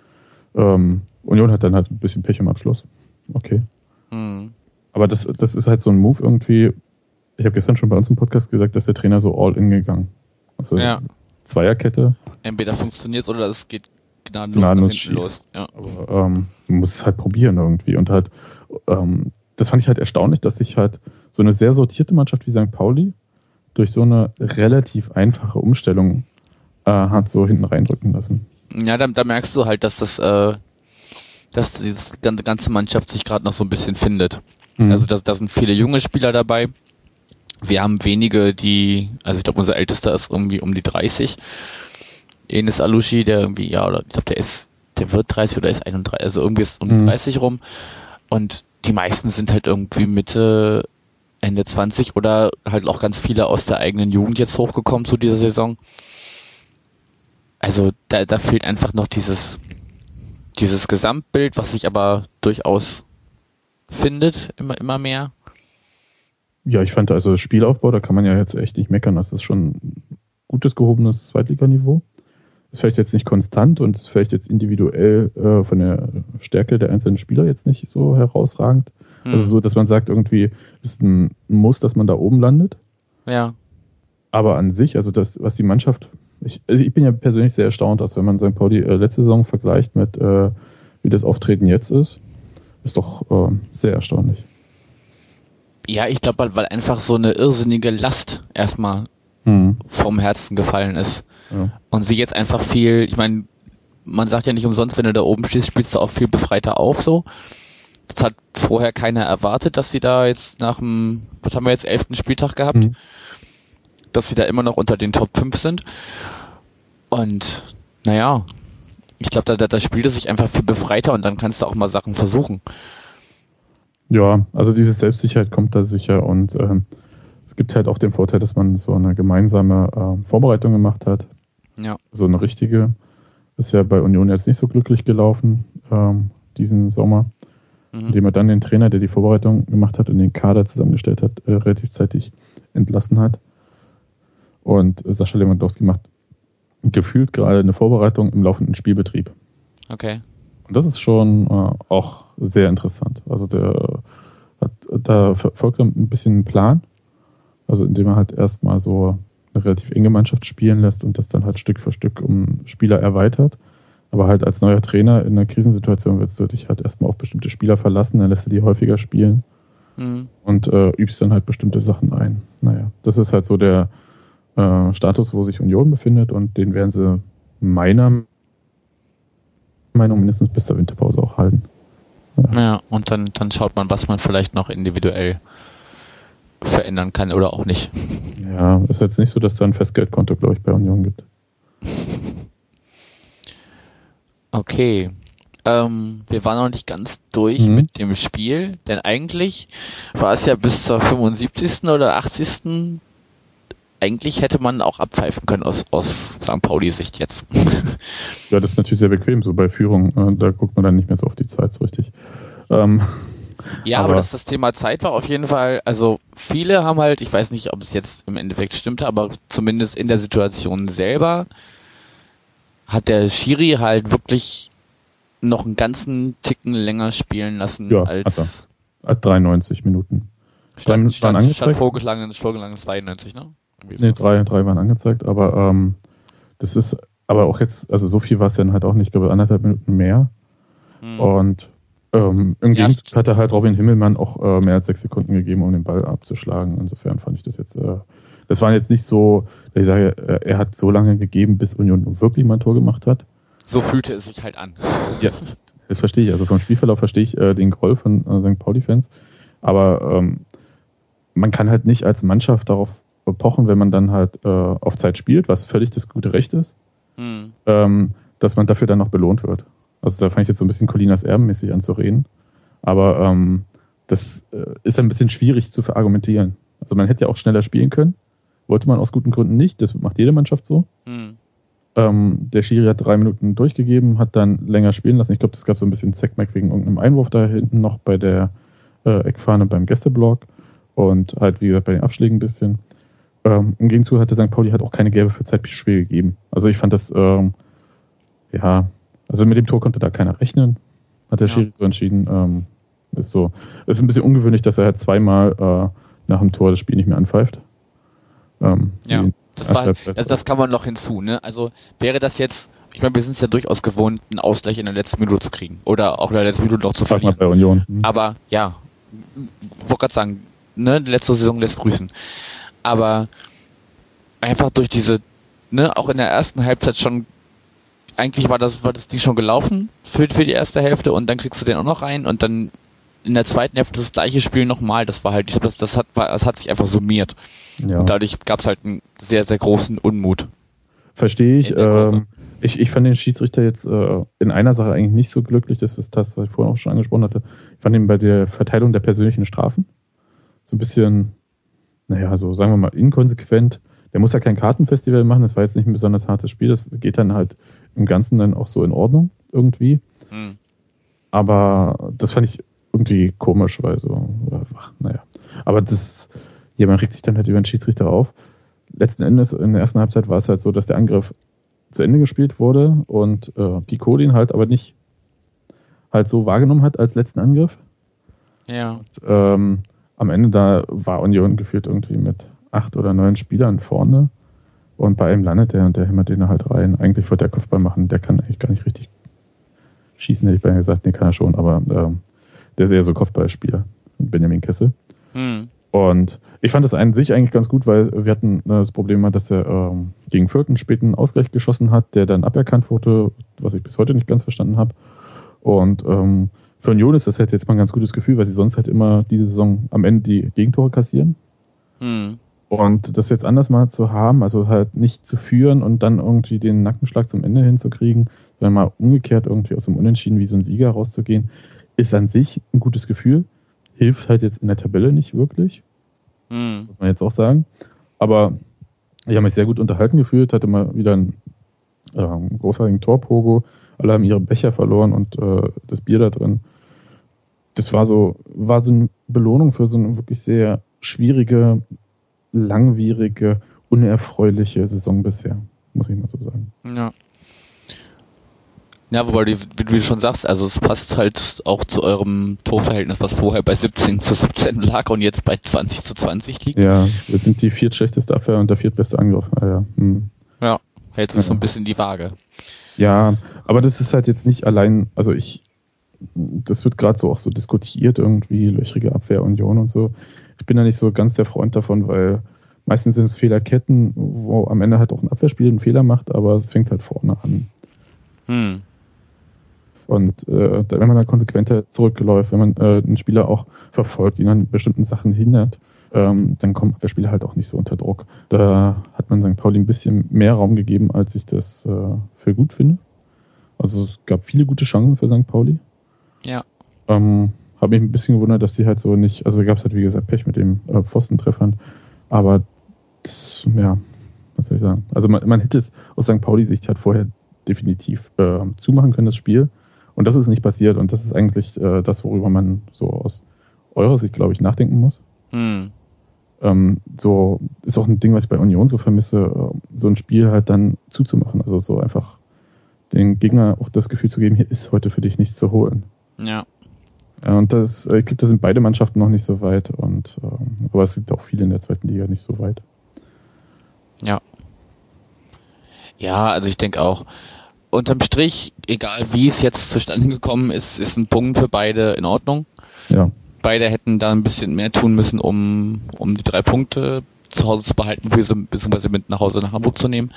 Ähm, Union hat dann halt ein bisschen Pech im Abschluss. Okay. Mhm. Aber das, das ist halt so ein Move irgendwie. Ich habe gestern schon bei uns im Podcast gesagt, dass der Trainer so all in gegangen. Also ja. Zweierkette. Entweder funktioniert es oder es geht gnadenlos, gnadenlos nach hinten los. Ja. Aber ähm, man muss es halt probieren irgendwie. Und halt, ähm, das fand ich halt erstaunlich, dass sich halt so eine sehr sortierte Mannschaft wie Sankt Pauli durch so eine relativ einfache Umstellung äh, hat so hinten reindrücken lassen. Ja, da, da merkst du halt, dass das, äh, dass die ganze Mannschaft sich gerade noch so ein bisschen findet. Mhm. Also da, da sind viele junge Spieler dabei. Wir haben wenige, die, also ich glaube, unser Ältester ist irgendwie um die dreißig. Enes Alushi, der irgendwie, ja, oder ich glaube, der ist, der wird dreißig oder ist einunddreißig, also irgendwie ist um die mhm. dreißig rum. Und die meisten sind halt irgendwie Mitte, Ende zwanzig oder halt auch ganz viele aus der eigenen Jugend jetzt hochgekommen zu dieser Saison. Also da, da fehlt einfach noch dieses, dieses Gesamtbild, was sich aber durchaus findet, immer, immer mehr. Ja, ich fand also Spielaufbau, da kann man ja jetzt echt nicht meckern. Das ist schon ein gutes, gehobenes Zweitliganiveau. Ist vielleicht jetzt nicht konstant und ist vielleicht jetzt individuell äh, von der Stärke der einzelnen Spieler jetzt nicht so herausragend. Hm. Also so, dass man sagt, irgendwie ist ein Muss, dass man da oben landet. Ja. Aber an sich, also das, was die Mannschaft, ich, also ich bin ja persönlich sehr erstaunt, dass wenn man Sankt Pauli äh, letzte Saison vergleicht mit äh, wie das Auftreten jetzt ist, ist doch äh, sehr erstaunlich. Ja, ich glaube, weil, weil einfach so eine irrsinnige Last erstmal hm. vom Herzen gefallen ist. Ja. Und sie jetzt einfach viel, ich meine, man sagt ja nicht umsonst, wenn du da oben stehst, spielst du auch viel befreiter auf so. Das hat vorher keiner erwartet, dass sie da jetzt nach dem, was haben wir jetzt, elften Spieltag gehabt, mhm. dass sie da immer noch unter den Top fünf sind. Und naja, ich glaube, da, da, da spielt es sich einfach viel befreiter und dann kannst du auch mal Sachen versuchen. Ja, also diese Selbstsicherheit kommt da sicher und äh, es gibt halt auch den Vorteil, dass man so eine gemeinsame äh, Vorbereitung gemacht hat. Ja. So eine richtige. Ist ja bei Union jetzt nicht so glücklich gelaufen, ähm, diesen Sommer. mhm. indem er dann den Trainer, der die Vorbereitung gemacht hat und den Kader zusammengestellt hat, äh, relativ zeitig entlassen hat. Und äh, Sascha Lewandowski macht gefühlt gerade eine Vorbereitung im laufenden Spielbetrieb. Okay. Und das ist schon äh, auch sehr interessant. Also der hat da verfolgt er ein bisschen einen Plan, also indem er halt erstmal so eine relativ enge Mannschaft spielen lässt und das dann halt Stück für Stück um Spieler erweitert. Aber halt als neuer Trainer in einer Krisensituation willst du dich halt erstmal auf bestimmte Spieler verlassen, dann lässt du die häufiger spielen mhm. und äh, übst dann halt bestimmte Sachen ein. Naja, das ist halt so der äh, Status, wo sich Union befindet und den werden sie meiner Meinung mindestens bis zur Winterpause auch halten. Ja, ja und dann, dann schaut man, was man vielleicht noch individuell verändern kann oder auch nicht. Ja, ist jetzt nicht so, dass da ein Festgeldkonto, glaube ich, bei Union gibt. Okay. Ähm, wir waren noch nicht ganz durch mhm. mit dem Spiel, denn eigentlich war es ja bis zur fünfundsiebzigsten oder achtzigsten Eigentlich hätte man auch abpfeifen können aus, aus Sankt Pauli-Sicht jetzt. Ja, das ist natürlich sehr bequem, so bei Führung. Äh, da guckt man dann nicht mehr so auf die Zeit so richtig. Ähm, ja, aber, aber das, das Thema Zeit war auf jeden Fall, also viele haben halt, ich weiß nicht, ob es jetzt im Endeffekt stimmte, aber zumindest in der Situation selber hat der Schiri halt wirklich noch einen ganzen Ticken länger spielen lassen ja, als... Hat er. dreiundneunzig Minuten. Statt, statt, statt vorgeschlagenen, vorgeschlagenen zweiundneunzig, ne? Nee, drei, drei waren angezeigt, aber ähm, das ist aber auch jetzt, also so viel war es dann halt auch nicht, ich glaube anderthalb Minuten mehr. Hm. Und ähm, im ja, Gegenzug hat er halt Robin Himmelmann auch äh, mehr als sechs Sekunden gegeben, um den Ball abzuschlagen. Insofern fand ich das jetzt, äh, das war jetzt nicht so, dass ich sage, äh, er hat so lange gegeben, bis Union wirklich mal ein Tor gemacht hat. So fühlte es sich halt an. Ja, das verstehe ich. Also vom Spielverlauf verstehe ich äh, den Groll von äh, Sankt Pauli-Fans, aber ähm, man kann halt nicht als Mannschaft darauf pochen, wenn man dann halt äh, auf Zeit spielt, was völlig das gute Recht ist, hm. ähm, dass man dafür dann noch belohnt wird. Also da fange ich jetzt so ein bisschen Colinas Erben-mäßig an zu reden, aber ähm, das äh, ist ein bisschen schwierig zu verargumentieren. Also man hätte ja auch schneller spielen können, wollte man aus guten Gründen nicht, das macht jede Mannschaft so. Hm. Ähm, der Schiri hat drei Minuten durchgegeben, hat dann länger spielen lassen. Ich glaube, das gab so ein bisschen Zackmack wegen irgendeinem Einwurf da hinten noch bei der äh, Eckfahne beim Gästeblock und halt, wie gesagt, bei den Abschlägen ein bisschen. Ähm, Im Gegenzug hatte Sankt Pauli halt auch keine gelbe für Zeitspiel gegeben. Also ich fand das, ähm, ja, also mit dem Tor konnte da keiner rechnen. Hat der ja. Schiri so entschieden. Ähm, ist so, ist ein bisschen ungewöhnlich, dass er halt zweimal äh, nach dem Tor das Spiel nicht mehr anpfeift. Ähm, ja, das, war, das, das kann man noch hinzu, ne? Also wäre das jetzt, ich meine, wir sind es ja durchaus gewohnt, einen Ausgleich in der letzten Minute zu kriegen. Oder auch in der letzten Minute noch zu verlieren. Bei Union. Mhm. Aber ja, wollte gerade sagen, ne, die letzte Saison lässt grüßen. Aber einfach durch diese, ne, auch in der ersten Halbzeit schon, eigentlich war das, war das Ding schon gelaufen für, für die erste Hälfte und dann kriegst du den auch noch rein und dann in der zweiten Hälfte das gleiche Spiel nochmal. Das war halt, ich glaube, das, das hat, das hat sich einfach summiert. Ja. Und dadurch gab es halt einen sehr, sehr großen Unmut. Verstehe ich. Ähm, ich. Ich fand den Schiedsrichter jetzt äh, in einer Sache eigentlich nicht so glücklich, das ist das, was ich vorhin auch schon angesprochen hatte. Ich fand ihn bei der Verteilung der persönlichen Strafen so ein bisschen, naja, so sagen wir mal inkonsequent. Der muss ja kein Kartenfestival machen, das war jetzt nicht ein besonders hartes Spiel, das geht dann halt im Ganzen dann auch so in Ordnung irgendwie. Hm. Aber das fand ich irgendwie komisch, weil so, ach, naja. Aber das, ja, man regt sich dann halt über den Schiedsrichter auf. Letzten Endes, in der ersten Halbzeit war es halt so, dass der Angriff zu Ende gespielt wurde und äh, Pico den halt aber nicht halt so wahrgenommen hat als letzten Angriff. Ja. Und, ähm, am Ende da war Union geführt irgendwie mit acht oder neun Spielern vorne und bei ihm landet der und der hämmert den halt rein. Eigentlich wollte der Kopfball machen, der kann eigentlich gar nicht richtig schießen, hätte ich bei ihm gesagt, den kann er schon, aber ähm, der ist eher so Kopfballspieler, Benjamin Kessel. Hm. Und ich fand das an sich eigentlich ganz gut, weil wir hatten das Problem, dass er ähm, gegen Fürth einen späten Ausgleich geschossen hat, der dann aberkannt wurde, was ich bis heute nicht ganz verstanden habe. Und ähm, für Union ist das halt jetzt mal ein ganz gutes Gefühl, weil sie sonst halt immer diese Saison am Ende die Gegentore kassieren. Hm. Und das jetzt anders mal zu haben, also halt nicht zu führen und dann irgendwie den Nackenschlag zum Ende hinzukriegen, sondern mal umgekehrt irgendwie aus dem Unentschieden wie so ein Sieger rauszugehen, ist an sich ein gutes Gefühl. Hilft halt jetzt in der Tabelle nicht wirklich, hm. muss man jetzt auch sagen. Aber ich habe mich sehr gut unterhalten gefühlt, hatte mal wieder einen ähm, großartigen Torpogo. Alle haben ihre Becher verloren und äh, das Bier da drin. das war so, war so eine Belohnung für so eine wirklich sehr schwierige, langwierige, unerfreuliche Saison bisher, muss ich mal so sagen. Ja. Ja, wobei, du, wie du schon sagst, also es passt halt auch zu eurem Torverhältnis, was vorher bei siebzehn zu siebzehn lag und jetzt bei zwanzig zu zwanzig liegt. Ja, wir sind die viertschlechteste Abwehr und der viertbeste Angriff. Ah, ja, hm. ja, jetzt ist ja. so ein bisschen die Waage. Ja, aber das ist halt jetzt nicht allein, also ich, das wird gerade so auch so diskutiert, irgendwie löchrige Abwehr, Union und so. Ich bin da nicht so ganz der Freund davon, weil meistens sind es Fehlerketten, wo am Ende halt auch ein Abwehrspiel einen Fehler macht, aber es fängt halt vorne an. Hm. Und äh, wenn man da konsequenter zurückläuft, wenn man äh, einen Spieler auch verfolgt, ihn an bestimmten Sachen hindert, ähm, dann kommt der Spieler halt auch nicht so unter Druck. Da hat man Sankt Pauli ein bisschen mehr Raum gegeben, als ich das äh, für gut finde. Also es gab viele gute Chancen für Sankt Pauli. Ja. Ähm, habe mich ein bisschen gewundert, dass die halt so nicht, also gab es halt wie gesagt Pech mit den äh, Pfostentreffern, aber das, ja, was soll ich sagen? Also man, man hätte es aus Sankt Pauli-Sicht halt vorher definitiv äh, zumachen können, das Spiel. Und das ist nicht passiert und das ist eigentlich äh, das, worüber man so aus eurer Sicht, glaube ich, nachdenken muss. Hm. Ähm, so ist auch ein Ding, was ich bei Union so vermisse, äh, so ein Spiel halt dann zuzumachen. Also so einfach den Gegner auch das Gefühl zu geben, hier ist heute für dich nichts zu holen. Ja. Ja, und das, ich glaube, da sind beide Mannschaften noch nicht so weit und ähm, aber es sind auch viele in der zweiten Liga nicht so weit. Ja. Ja, also ich denke auch, unterm Strich, egal wie es jetzt zustande gekommen ist, ist ein Punkt für beide in Ordnung. Ja. Beide hätten da ein bisschen mehr tun müssen, um, um die drei Punkte zu Hause zu behalten, beziehungsweise mit nach Hause nach Hamburg zu nehmen.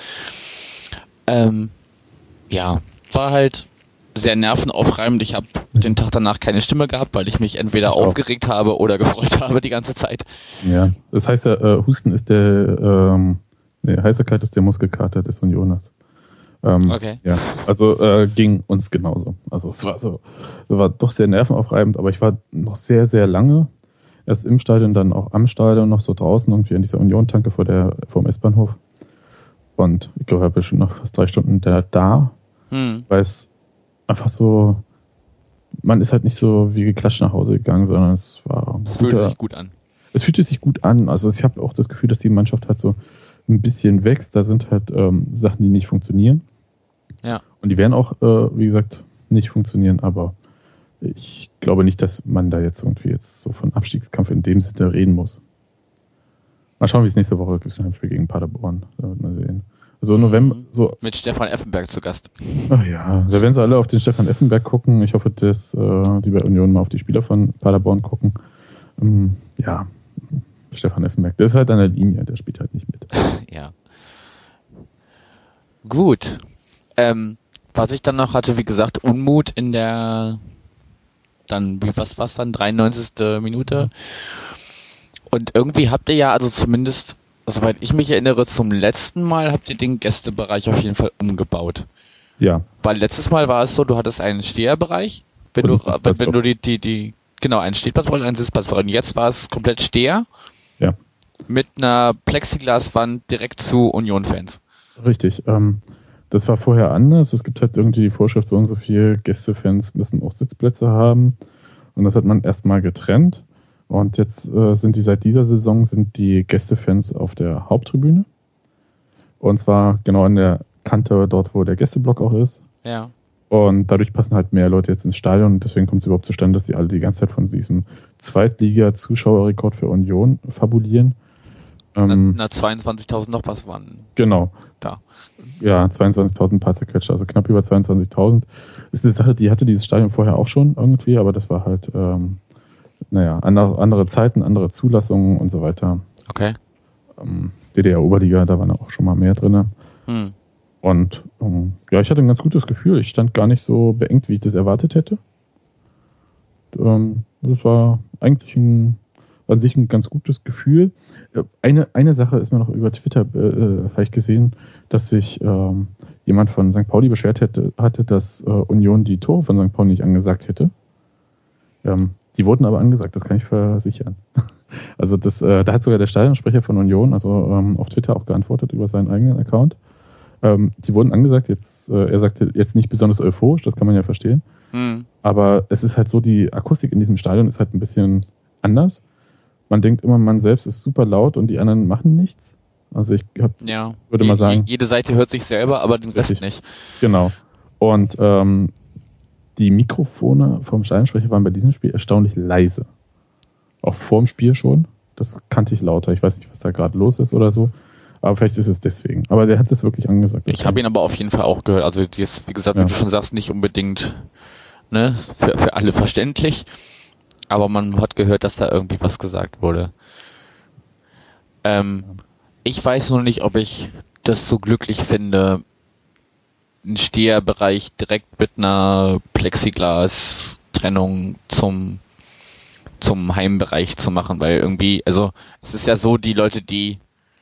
Ähm, ja, war halt sehr nervenaufreibend. Ich habe den Tag danach keine Stimme gehabt, weil ich mich entweder ich aufgeregt habe oder gefreut habe die ganze Zeit. Ja, das heißt ja, äh, Husten ist der, ähm, nee, Heiserkeit ist der Muskelkater des Unioners. Ähm, okay. Ja, also äh, ging uns genauso. Also es war so, es war doch sehr nervenaufreibend, aber ich war noch sehr, sehr lange, erst im Stadion, dann auch am Stadion, noch so draußen irgendwie an dieser Union-Tanke vor der, vor dem S-Bahnhof. Und ich glaube, ich war bestimmt noch fast drei Stunden da, da Hm. weil es einfach so, man ist halt nicht so wie geklatscht nach Hause gegangen, sondern es war Das fühlte sich gut an. Es fühlte sich gut an. Also ich habe auch das Gefühl, dass die Mannschaft halt so ein bisschen wächst. Da sind halt ähm, Sachen, die nicht funktionieren. Ja. Und die werden auch, äh, wie gesagt, nicht funktionieren. Aber ich glaube nicht, dass man da jetzt irgendwie jetzt so von Abstiegskampf in dem Sinne reden muss. Mal schauen, wie es nächste Woche gibt. Es ein Spiel gegen Paderborn. Da wird man sehen. Also November, so. Mit Stefan Effenberg zu Gast. Ach ja, da werden sie alle auf den Stefan Effenberg gucken. Ich hoffe, dass äh, die bei Union mal auf die Spieler von Paderborn gucken. Ähm, ja, Stefan Effenberg, der ist halt an der Linie, der spielt halt nicht mit. Ja. Gut. Ähm, was ich dann noch hatte, wie gesagt, Unmut in der dann, wie was war's dann, dreiundneunzigste Minute. Und irgendwie habt ihr ja, also zumindest, soweit ich mich erinnere, zum letzten Mal habt ihr den Gästebereich auf jeden Fall umgebaut. Ja. Weil letztes Mal war es so, du hattest einen Steherbereich, wenn du, wenn, wenn du die, die, die, genau, einen Stehplatzbereich, einen Sitzplatzbereich. Und jetzt war es komplett Steher. Ja. Mit einer Plexiglaswand direkt zu Union-Fans. Richtig. Ähm, das war vorher anders. Es gibt halt irgendwie die Vorschrift, so und so viel Gästefans müssen auch Sitzplätze haben. Und das hat man erstmal getrennt. Und jetzt äh, sind die seit dieser Saison sind die Gästefans auf der Haupttribüne. Und zwar genau an der Kante dort, wo der Gästeblock auch ist. Ja. Und dadurch passen halt mehr Leute jetzt ins Stadion. Und deswegen kommt es überhaupt zustande, dass die alle die ganze Zeit von diesem Zweitliga-Zuschauerrekord für Union fabulieren. Ähm, na, na zweiundzwanzigtausend noch was waren. Genau. Da. Ja, zweiundzwanzigtausend paar zerquetscht, also knapp über zweiundzwanzigtausend. Ist eine Sache, die hatte dieses Stadion vorher auch schon irgendwie, aber das war halt, ähm, naja, andere, andere Zeiten, andere Zulassungen und so weiter. Okay. Ähm, D D R-Oberliga, da waren auch schon mal mehr drin. Hm. Und ähm, ja, ich hatte ein ganz gutes Gefühl. Ich stand gar nicht so beengt, wie ich das erwartet hätte. Ähm, das war eigentlich ein, an sich ein ganz gutes Gefühl. Eine, eine Sache ist mir noch über Twitter, äh, habe ich gesehen, dass sich ähm, jemand von Sankt Pauli beschwert hätte, hatte, dass äh, Union die Tore von Sankt Pauli nicht angesagt hätte. Ähm, die wurden aber angesagt, das kann ich versichern. Also das, äh, da hat sogar der Stadionsprecher von Union, also ähm, auf Twitter auch geantwortet über seinen eigenen Account. Ähm, die wurden angesagt, jetzt, äh, er sagte jetzt nicht besonders euphorisch, das kann man ja verstehen. Hm. Aber es ist halt so, die Akustik in diesem Stadion ist halt ein bisschen anders. Man denkt immer, man selbst ist super laut und die anderen machen nichts. Also ich hab, ja. würde mal sagen... Jede Seite hört sich selber, aber den Rest richtig. nicht. Genau. Und ähm, die Mikrofone vom Stadionsprecher waren bei diesem Spiel erstaunlich leise. Auch vorm Spiel schon. Das kannte ich lauter. Ich weiß nicht, was da gerade los ist oder so. Aber vielleicht ist es deswegen. Aber der hat es wirklich angesagt. Ich habe ihn aber auf jeden Fall auch gehört. Also jetzt, wie gesagt, Ja. wie du schon sagst, nicht unbedingt ne, für, für alle verständlich. Aber man hat gehört, dass da irgendwie was gesagt wurde. Ähm, ich weiß nur nicht, ob ich das so glücklich finde, einen Steherbereich direkt mit einer Plexiglas-Trennung zum zum Heimbereich zu machen, weil irgendwie, also es ist ja so, die Leute, die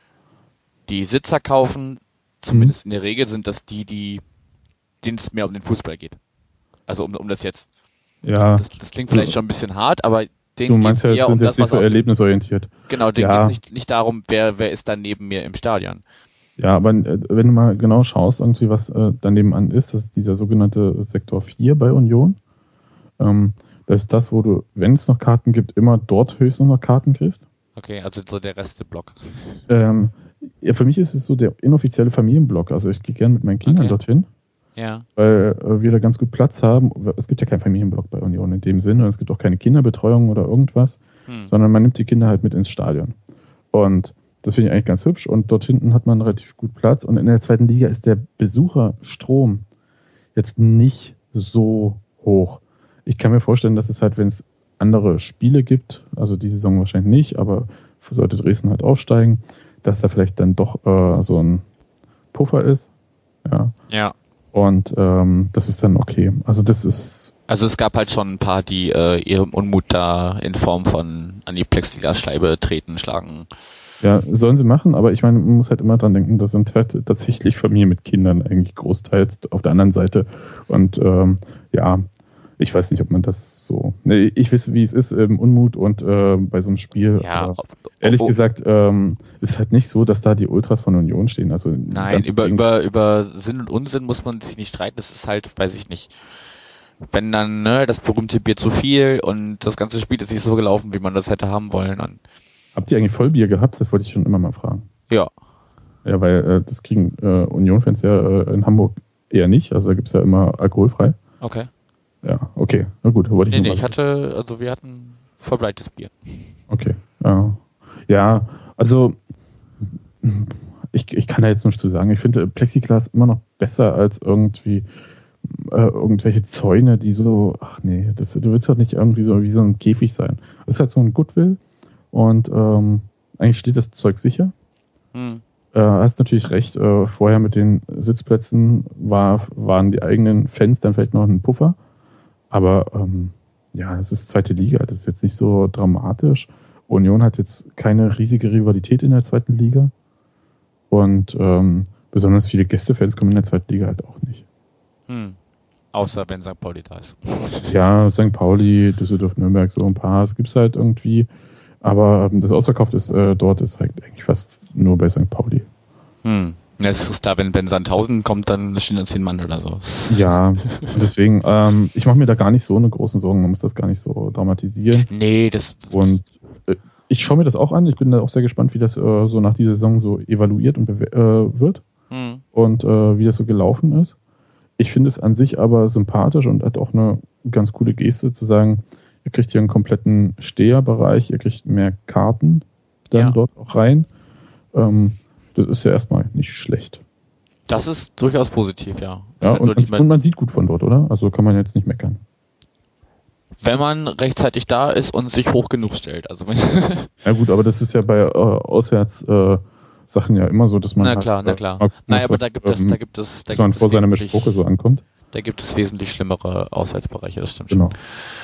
die Sitzer kaufen, zumindest in der Regel, sind das die, die denen es mehr um den Fußball geht. Also um, um das jetzt, Ja. das, das klingt vielleicht schon ein bisschen hart, aber Du denen meinst geht's ja, eher sind um jetzt das, nicht was so auf dem, erlebnisorientiert. genau, denen Ja. geht's nicht, nicht darum, wer, wer ist da neben mir im Stadion. Ja, aber äh, wenn du mal genau schaust, irgendwie was äh, daneben an ist, das ist dieser sogenannte Sektor vier bei Union. Ähm, das ist das, wo du, wenn es noch Karten gibt, immer dort höchstens noch Karten kriegst. Okay, also so der Resteblock. Ähm, ja, für mich ist es so der inoffizielle Familienblock. Also ich gehe gerne mit meinen Kindern Okay. dorthin, Ja. weil äh, wir da ganz gut Platz haben. Es gibt ja keinen Familienblock bei Union in dem Sinne. Es gibt auch keine Kinderbetreuung oder irgendwas, Hm. sondern man nimmt die Kinder halt mit ins Stadion. Und das finde ich eigentlich ganz hübsch. Und dort hinten hat man relativ gut Platz. Und in der zweiten Liga ist der Besucherstrom jetzt nicht so hoch. Ich kann mir vorstellen, dass es halt, wenn es andere Spiele gibt, also die Saison wahrscheinlich nicht, aber sollte Dresden halt aufsteigen, dass da vielleicht dann doch äh, so ein Puffer ist. Ja. Ja. Und ähm, das ist dann okay. Also das ist... Also es gab halt schon ein paar, die äh, ihrem Unmut da in Form von an die Plexiglasscheibe treten, schlagen. Ja, sollen sie machen, aber ich meine, man muss halt immer dran denken, das sind halt tatsächlich Familien mit Kindern eigentlich großteils auf der anderen Seite. Und ähm, ja, ich weiß nicht, ob man das so... Nee, ich weiß, wie es ist im Unmut und äh, bei so einem Spiel. Ja, aber ob, ehrlich ob, gesagt, ähm, ist halt nicht so, dass da die Ultras von Union stehen. Also Nein, ganz über, gegen- über, über Sinn und Unsinn muss man sich nicht streiten. Das ist halt, weiß ich nicht. Wenn dann, ne, das berühmte Bier zu viel und das ganze Spiel ist nicht so gelaufen, wie man das hätte haben wollen, dann, Habt ihr eigentlich Vollbier gehabt? Das wollte ich schon immer mal fragen. ja. Ja, weil äh, das kriegen äh, Union-Fans ja äh, in Hamburg eher nicht. Also da gibt es ja immer alkoholfrei. Okay. Ja, okay. Na gut, wollte ich Nee, nur nee, mal ich wissen. hatte, also wir hatten verbleites Bier. Okay. Ja, ja also ich, ich kann da jetzt nichts zu sagen. Ich finde Plexiglas immer noch besser als irgendwie äh, irgendwelche Zäune, die so, ach nee, das, du willst doch nicht irgendwie so wie so ein Käfig sein. Das ist halt so ein Goodwill und ähm, eigentlich steht das Zeug sicher. Hm. Äh, hast natürlich recht, äh, vorher mit den Sitzplätzen war, waren die eigenen Fans dann vielleicht noch ein Puffer. Aber ähm, ja, es ist zweite Liga, das ist jetzt nicht so dramatisch. Union hat jetzt keine riesige Rivalität in der zweiten Liga. Und ähm, besonders viele Gästefans kommen in der zweiten Liga halt auch nicht. Hm. Außer wenn Sankt Pauli da ist. Ja, Sankt Pauli, Düsseldorf, Nürnberg, so ein paar, es gibt es halt irgendwie. Aber ähm, das ausverkauft ist äh, dort ist halt eigentlich fast nur bei Sankt Pauli. Hm. Ja, es ist da, wenn, wenn Sandhausen kommt, dann stehen dann zehn Mann oder so. Ja, und deswegen, ähm, ich mache mir da gar nicht so eine großen Sorgen, man muss das gar nicht so dramatisieren. Nee, das. Und äh, ich schaue mir das auch an, ich bin da auch sehr gespannt, wie das äh, so nach dieser Saison so evaluiert und bewe- äh, wird Hm. und äh, wie das so gelaufen ist. Ich finde es an sich aber sympathisch und hat auch eine ganz coole Geste zu sagen, ihr kriegt hier einen kompletten Steherbereich, ihr kriegt mehr Karten dann Ja. dort auch rein. Ähm, das ist ja erstmal nicht schlecht. Das ist durchaus positiv, ja. Ist Ja, halt und, nur die- man, und man sieht gut von dort, oder? Also kann man jetzt nicht meckern. wenn man rechtzeitig da ist und sich hoch genug stellt. Also wenn Ja gut, aber das ist ja bei äh, Auswärts äh, Sachen ja immer so, dass man na halt, klar, na äh, klar. mal gucken Nein, muss, aber was, da gibt es, ähm, da gibt es, da dass man gibt vor es seiner wesentlich- Mischproche so ankommt. Da gibt es wesentlich schlimmere Auswärtsbereiche, das stimmt Genau. schon.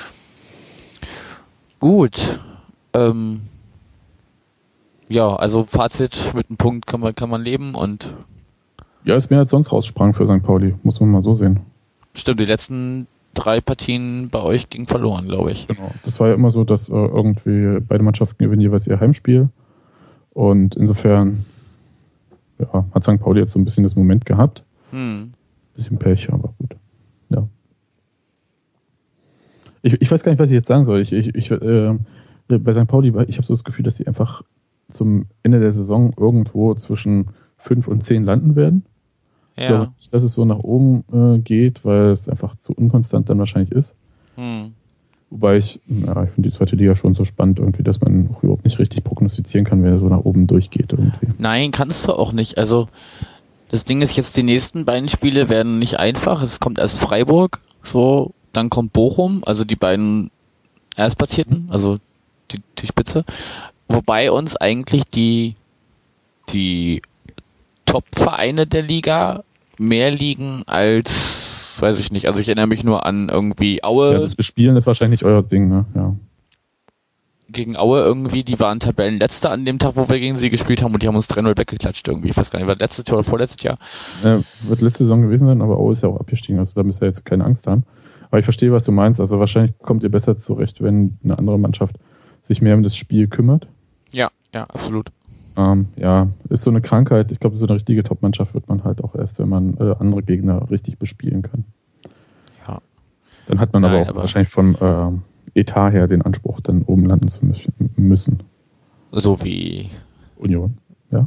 Gut. Ähm, ja, also Fazit, mit einem Punkt kann man, kann man leben und Ja, ist mehr als sonst raussprang für Sankt Pauli, muss man mal so sehen. stimmt, die letzten drei Partien bei euch gingen verloren, glaube ich. Genau. Das war ja immer so, dass äh, irgendwie beide Mannschaften gewinnen jeweils ihr Heimspiel. Und insofern ja, hat Sankt Pauli jetzt so ein bisschen das Moment gehabt. Hm. Bisschen Pech, aber gut. Ja. Ich, ich weiß gar nicht, was ich jetzt sagen soll. Ich, ich, ich, äh, bei Sankt Pauli, ich habe so das Gefühl, dass sie einfach zum Ende der Saison irgendwo zwischen fünf und zehn landen werden. Ja. Ich glaube nicht, dass es so nach oben äh, geht, weil es einfach zu unkonstant dann wahrscheinlich ist. Hm. Wobei ich, ja, ich finde die zweite Liga schon so spannend irgendwie, dass man überhaupt nicht richtig prognostizieren kann, wer so nach oben durchgeht irgendwie. Nein, kannst du auch nicht. Also das Ding ist jetzt, die nächsten beiden Spiele werden nicht einfach. Es kommt erst Freiburg, so, dann kommt Bochum, also die beiden Erstplatzierten, also die, die Spitze. Wobei uns eigentlich die, die Top-Vereine der Liga mehr liegen als, weiß ich nicht, also ich erinnere mich nur an irgendwie Aue. Ja, das Spielen ist wahrscheinlich euer Ding, ne? Ja. Gegen Aue irgendwie, die waren Tabellenletzter an dem Tag, wo wir gegen sie gespielt haben und die haben uns drei null weggeklatscht irgendwie. Ich weiß gar nicht, war letztes Jahr oder vorletztes Jahr? Äh, wird letzte Saison gewesen sein, aber Aue ist ja auch abgestiegen, also da müsst ihr jetzt keine Angst haben. Aber ich verstehe, was du meinst. Also wahrscheinlich kommt ihr besser zurecht, wenn eine andere Mannschaft sich mehr um das Spiel kümmert. Ja, ja, absolut. Ähm, ja, ist so eine Krankheit. Ich glaube, so eine richtige Top-Mannschaft wird man halt auch erst, wenn man äh, andere Gegner richtig bespielen kann. Ja. Dann hat man Nein, aber auch aber wahrscheinlich vom äh, Etat her den Anspruch, dann oben landen zu müssen. So wie Union, ja.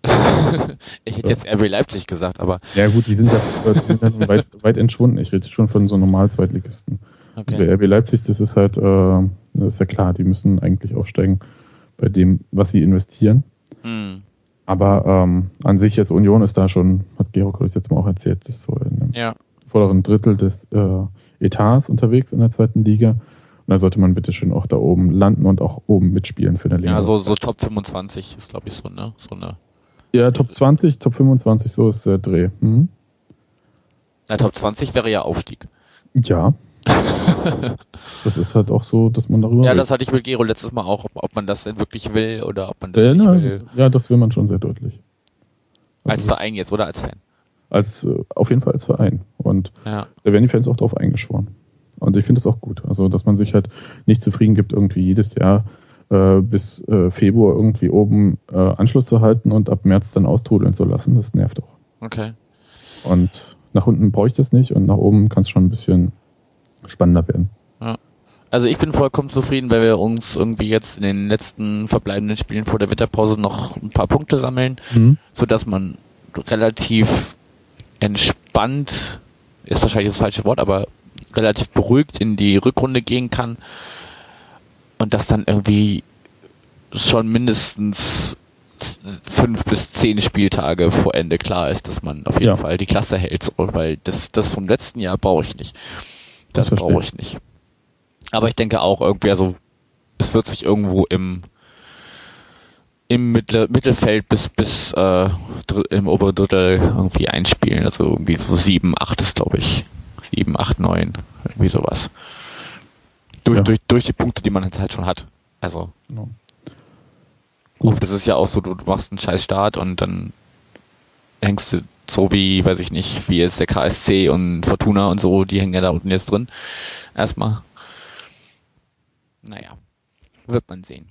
Ich hätte jetzt R B Leipzig gesagt, aber... Ja gut, die sind ja, die sind ja weit, weit entschwunden. Ich rede schon von so Normal-Zweitligisten. Okay. Bei R B Leipzig, das ist halt, äh, das ist ja klar, die müssen eigentlich aufsteigen bei dem, was sie investieren. Hm. Aber ähm, an sich jetzt Union ist da schon, hat Georg das jetzt mal auch erzählt, ist so in einem ja. vorderen Drittel des äh, Etats unterwegs in der zweiten Liga. Und da sollte man bitte schön auch da oben landen und auch oben mitspielen für eine Liga. Ja, so, so Top fünfundzwanzig ist, glaube ich, so, ne? So eine. Ja, Top zwanzig, Top fünfundzwanzig, so ist der Dreh. Mhm. Ja, Top zwanzig wäre ja Aufstieg. Ja. Das ist halt auch so, dass man darüber Ja, redet. das hatte ich mit Gero letztes Mal auch, ob, ob man das denn wirklich will oder ob man das Ja, nicht na, will. ja, das will man schon sehr deutlich. Als Also Verein jetzt oder als Fan? Als, äh, auf jeden Fall als Verein. Und Ja. da werden die Fans auch drauf eingeschworen. Und ich finde es auch gut. Also, dass man sich halt nicht zufrieden gibt, irgendwie jedes Jahr äh, bis äh, Februar irgendwie oben äh, Anschluss zu halten und ab März dann austrudeln zu lassen. Das nervt auch. Okay. Und nach unten brauche ich das nicht und nach oben kann es schon ein bisschen spannender werden. Ja. Also ich bin vollkommen zufrieden, weil wir uns irgendwie jetzt in den letzten verbleibenden Spielen vor der Winterpause noch ein paar Punkte sammeln, Mhm. sodass man relativ entspannt, ist wahrscheinlich das falsche Wort, aber relativ beruhigt in die Rückrunde gehen kann und dass dann irgendwie schon mindestens fünf bis zehn Spieltage vor Ende klar ist, dass man auf jeden Ja. Fall die Klasse hält, so, weil das, das vom letzten Jahr brauche ich nicht. Das, Das verstehe brauche ich nicht. Aber ich denke auch irgendwie, also es wird sich irgendwo im im Mittel, Mittelfeld bis bis äh, dr- im oberen Drittel irgendwie einspielen. Also irgendwie so sieben, acht ist, glaube ich. sieben, acht, neun, irgendwie sowas. Durch, Ja. durch, durch die Punkte, die man jetzt halt schon hat. Also Genau. oft ist es ja auch so, du machst einen scheiß Start und dann hängst du so wie, weiß ich nicht, wie jetzt der K S C und Fortuna und so, die hängen ja da unten jetzt drin. Erstmal. Naja, wird man sehen.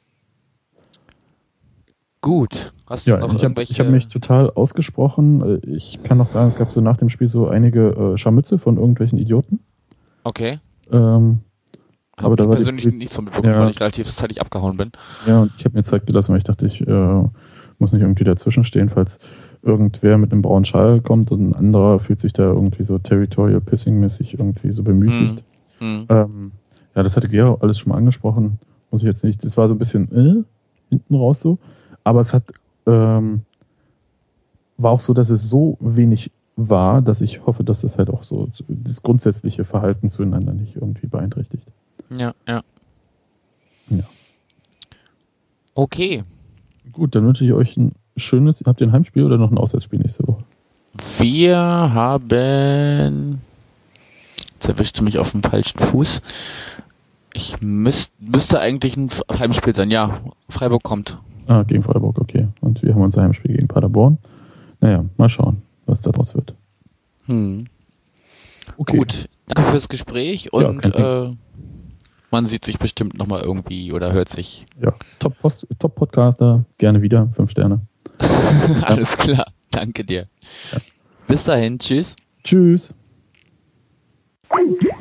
Gut. Hast du Ja, noch ich habe irgendwelche... ich hab mich total ausgesprochen. Ich kann noch sagen, es gab so nach dem Spiel so einige äh, Scharmütze von irgendwelchen Idioten. Okay. Ähm, Habe aber da ich war die persönlich Poliz- nicht so mitbekommen, Ja. weil ich relativ zeitig abgehauen bin. Ja, und ich habe mir Zeit gelassen, weil ich dachte, ich äh, muss nicht irgendwie dazwischen stehen, falls irgendwer mit einem braunen Schal kommt und ein anderer fühlt sich da irgendwie so territorial pissing-mäßig irgendwie so bemüßigt. Hm. Ähm, ja, das hatte Gero alles schon mal angesprochen, muss ich jetzt nicht. Das war so ein bisschen äh, hinten raus so, aber es hat ähm, war auch so, dass es so wenig war, dass ich hoffe, dass das halt auch so das grundsätzliche Verhalten zueinander nicht irgendwie beeinträchtigt. Ja, ja. Ja. Okay. Gut, dann wünsche ich euch ein schönes. Habt ihr ein Heimspiel oder noch ein Auswärtsspiel nächste Woche? Wir haben... Jetzt erwischte mich auf dem falschen Fuß. Ich müsst, müsste eigentlich ein Heimspiel sein. Ja, Freiburg kommt. Ah, gegen Freiburg, okay. Und wir haben unser Heimspiel gegen Paderborn. Naja, mal schauen, was daraus wird. Hm. Okay. Gut, danke fürs Gespräch und kein Ding. äh, man sieht sich bestimmt nochmal irgendwie oder hört sich. Ja, Top-Post- Top-Podcaster, gerne wieder, fünf Sterne. Alles klar, danke dir. Ja. Bis dahin, tschüss. Tschüss. Thank you.